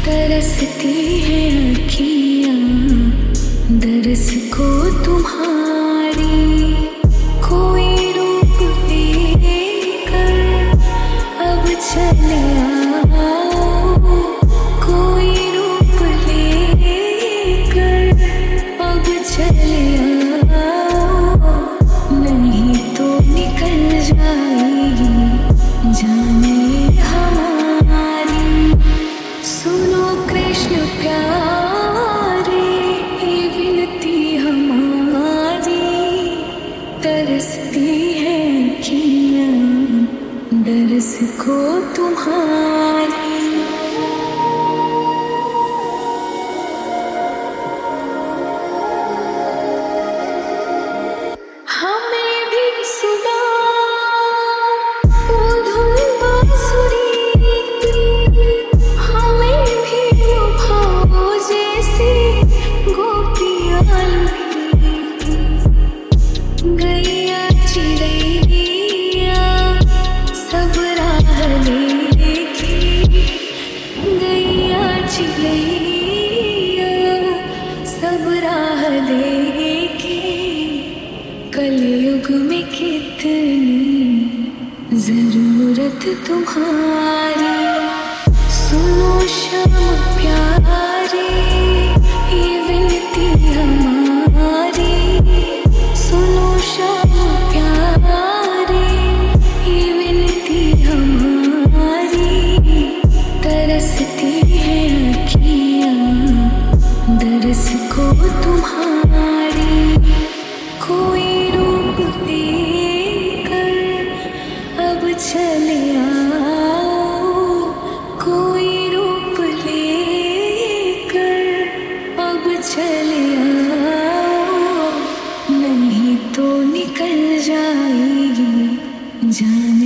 तरसती है अखियाँ दरस को तुम्हारी, कोई रूप लेकर अब चले आओ, कोई रूप लेकर अब चले आओ, नहीं तो निकल जाएगी जाने हमारी। सुनो कृष्ण प्यारे ये विनती हमारी, तरसती है अखियाँ दरस को तुम्हारी। हमें भी सुना वो धुन बांसुरी, हमें भी वो भाव जैसी गोपियाँ लुटी। गैया चिड़ैया सब राह देखी, गैया चिड़ैया सब राह देखी। कलयुग में कितनी जरूरत तुम्हारी, सुनो श्याम प्यारे ये विनती हमारी, सुनो श्याम प्यारे ये विनती हमारी। तरसती है अखियाँ दरस को तुम्हारी, कोई रूप लेकर अब चले आओ, कोई रूप लेकर अब चले आओ, नहीं तो निकल जाएगी जाने